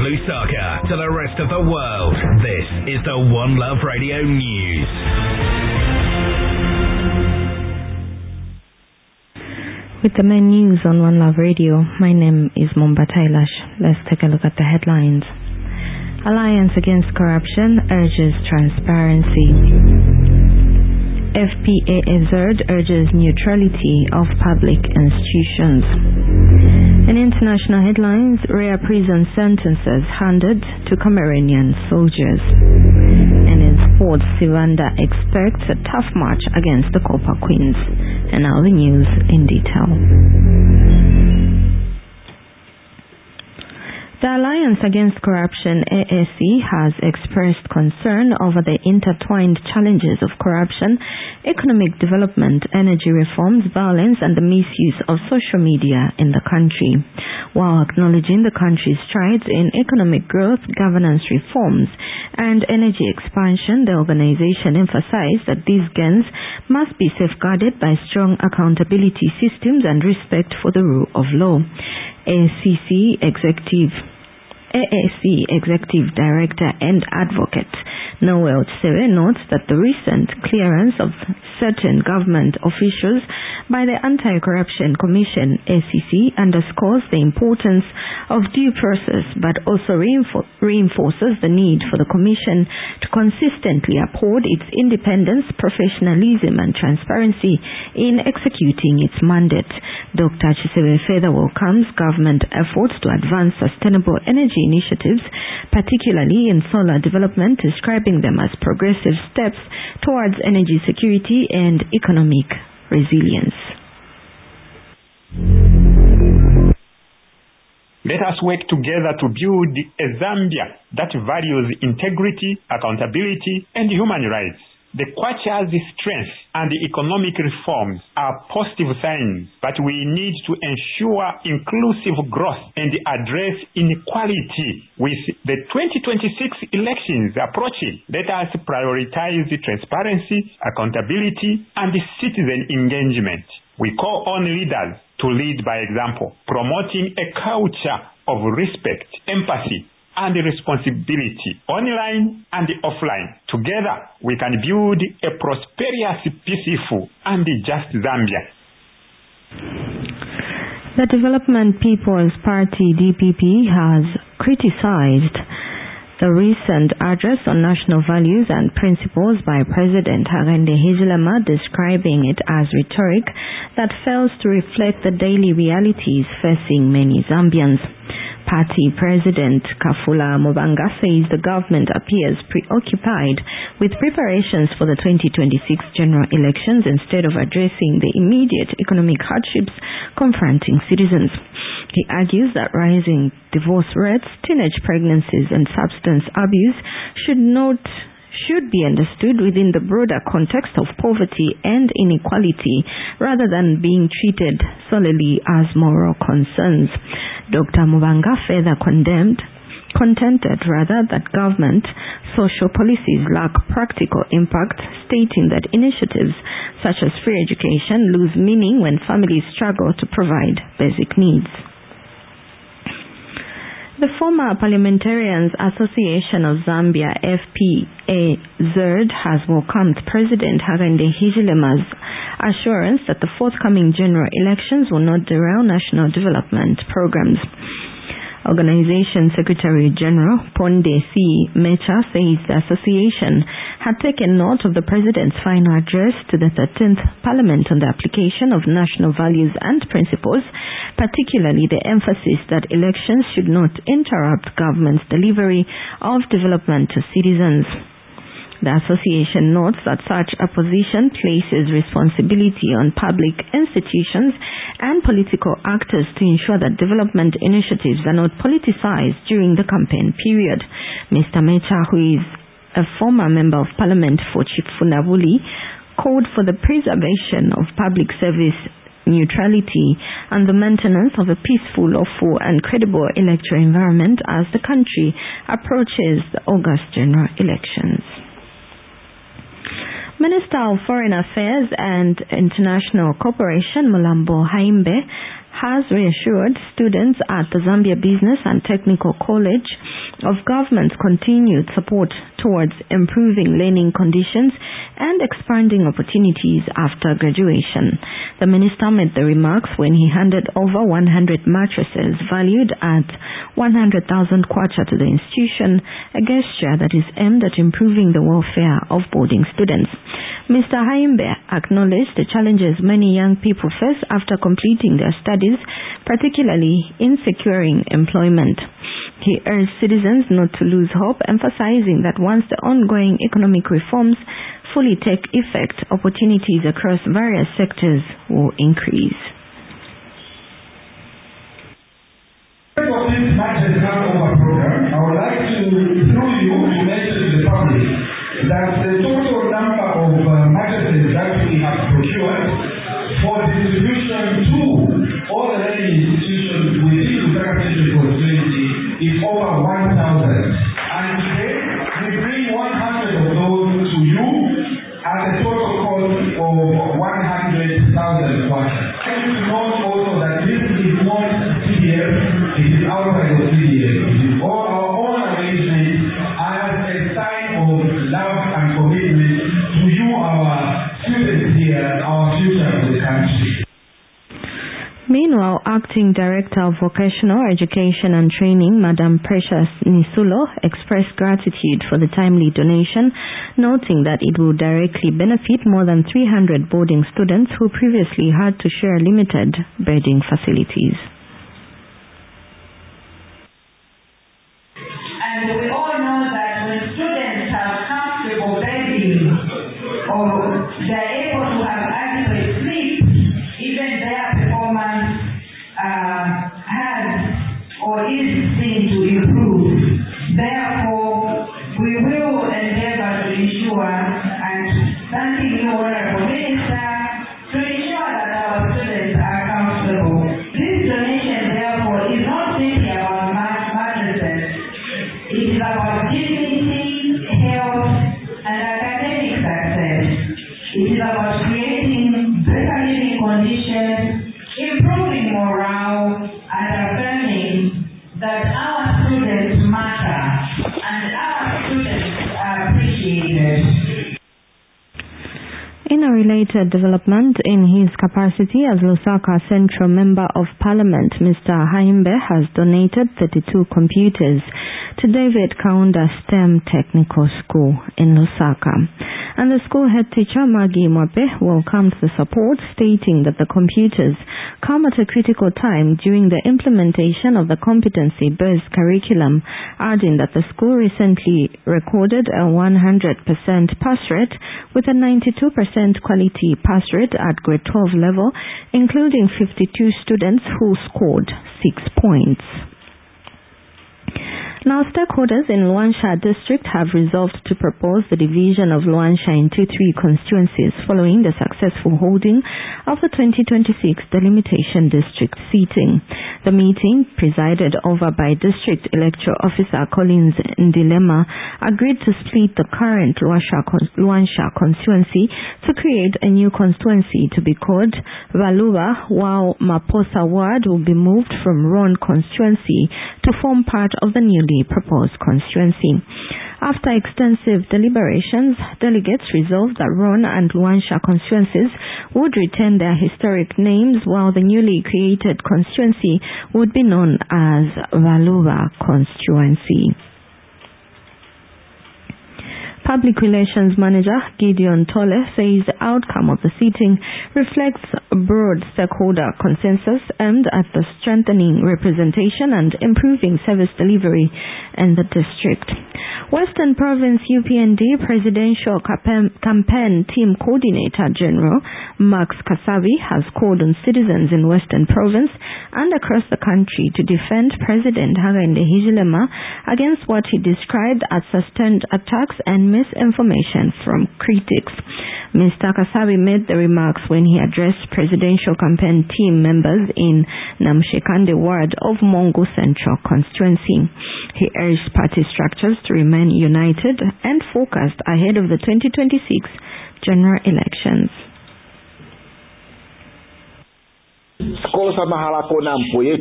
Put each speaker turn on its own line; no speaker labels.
Lusaka to the rest of the world, this is the One Love Radio News.
With the main news on One Love Radio, my name is Momba Tailash. Let's take a look at the headlines. Alliance Against Corruption urges transparency. FPAZ urges neutrality of public institutions. In international headlines, rare prison sentences handed to Cameroonian soldiers. And in sports, Sivanda expects a tough match against the Copa Queens. And now the news in detail. The Alliance Against Corruption, AAC, has expressed concern over the intertwined challenges of corruption, economic development, energy reforms, violence, and the misuse of social media in the country. While acknowledging the country's strides in economic growth, governance reforms, and energy expansion, the organization emphasized that these gains must be safeguarded by strong accountability systems and respect for the rule of law. AAC Executive Director and Advocate Noel Tsewe notes that the recent clearance of certain government officials by the Anti-Corruption Commission (ACC) underscores the importance of due process, but also reinforces the need for the Commission to consistently uphold its independence, professionalism, and transparency in executing its mandate. Dr. Tsewe further welcomes government efforts to advance sustainable energy initiatives, particularly in solar development, describing them as progressive steps towards energy security and economic resilience.
Let us work together to build a Zambia that values integrity, accountability, and human rights. The Kwacha's strength and the economic reforms are positive signs, but we need to ensure inclusive growth and address inequality. With the 2026 elections approaching, let us prioritize transparency, accountability, and citizen engagement. We call on leaders to lead by example, promoting a culture of respect, empathy, and responsibility, online and offline. Together, we can build a prosperous, peaceful, and just Zambia.
The Development People's Party, DPP, has criticized the recent address on national values and principles by President Hakainde Hichilema, describing it as rhetoric that fails to reflect the daily realities facing many Zambians. Party President Kafula Mubanga says the government appears preoccupied with preparations for the 2026 general elections instead of addressing the immediate economic hardships confronting citizens. He argues that rising divorce rates, teenage pregnancies, and substance abuse should be understood within the broader context of poverty and inequality rather than being treated solely as moral concerns. Dr. Mubanga further contended that government social policies lack practical impact, stating that initiatives such as free education lose meaning when families struggle to provide basic needs. The former Parliamentarians Association of Zambia, FPAZ, has welcomed President Hakainde Hichilema's assurance that the forthcoming general elections will not derail national development programs. Organization Secretary General Pondesi Mecha says the association had taken note of the President's final address to the 13th Parliament on the application of national values and principles, particularly the emphasis that elections should not interrupt government's delivery of development to citizens. The association notes that such a position places responsibility on public institutions and political actors to ensure that development initiatives are not politicized during the campaign period. Mr. Mecha, who is a former Member of Parliament for Chifunabuli, called for the preservation of public service neutrality and the maintenance of a peaceful, lawful, and credible electoral environment as the country approaches the August general elections. Minister of Foreign Affairs and International Cooperation Mulambo Haimbe has reassured students at the Zambia Business and Technical College of government's continued support towards improving learning conditions and expanding opportunities after graduation. The minister made the remarks when he handed over 100 mattresses valued at 100,000 kwacha to the institution, a gesture that is aimed at improving the welfare of boarding students. Mr. Hayimbe acknowledged the challenges many young people face after completing their studies, particularly in securing employment. He urged citizens not to lose hope, emphasizing that once the ongoing economic reforms fully take effect, opportunities across various sectors will increase.
For this Matters Handover program, I would like to, through you, to mention to the public that the total number of mattresses that we have procured for distribution to all the learning institutions within the Secretary constituency is over 1,000. And today, we bring 100 of those to you at a total cost of 100,000 kwacha. I want to note also that this is not CDF, it is outside of CDF. It is all our own arrangements as a sign of love and commitment to you, our students here, our future of the country.
Meanwhile, Acting Director of Vocational Education and Training, Madam Precious Nisulo, expressed gratitude for the timely donation, noting that it will directly benefit more than 300 boarding students who previously had to share limited bedding facilities.
And we all know that when students have comfortable bedding or they're able to have adequate sleep, even their performance has or is seen to improve. Therefore, we will endeavor to ensure, and thanking you, Honorable Minister, to ensure that our students are comfortable. This donation, therefore, is not simply about mattresses. It is about dignity, health, and academic success. It is about creating better living conditions, improving morale, and affirming that our students matter and our students are appreciated.
In a related development, in his capacity as Lusaka Central Member of Parliament, Mr. Hayimbe has donated 32 computers to David Kaunda STEM Technical School in Lusaka. And the school head teacher, Maggie Mwape, welcomed the support, stating that the computers come at a critical time during the implementation of the competency-based curriculum, adding that the school recently recorded a 100% pass rate with a 92% quality pass rate at grade 12 level, including 52 students who scored 6 points. Now, stakeholders in Luansha district have resolved to propose the division of Luansha into 3 constituencies following the successful holding of the 2026 delimitation district seating. The meeting, presided over by District Electoral Officer Collins Ndilema, agreed to split the current Luansha constituency to create a new constituency to be called Valuba, while Maposa Ward will be moved from Ron constituency to form part of the newly proposed constituency. After extensive deliberations, delegates resolved that Ron and Luansha constituencies would retain their historic names, while the newly created constituency would be known as Valuba constituency. Public Relations Manager Gideon Tolle says the outcome of the seating reflects a broad stakeholder consensus aimed at the strengthening representation and improving service delivery in the district. Western Province UPND Presidential Campaign Team Coordinator General Max Kasabi has called on citizens in Western Province and across the country to defend President Hakainde Hichilema against what he described as sustained attacks and misinformation from critics. Mr. Kasabi made the remarks when he addressed presidential campaign team members in Namshekande ward of Mongo Central constituency. He urged party structures to remain united and focused ahead of the 2026 general elections.
Sekolah sama halako nampo ye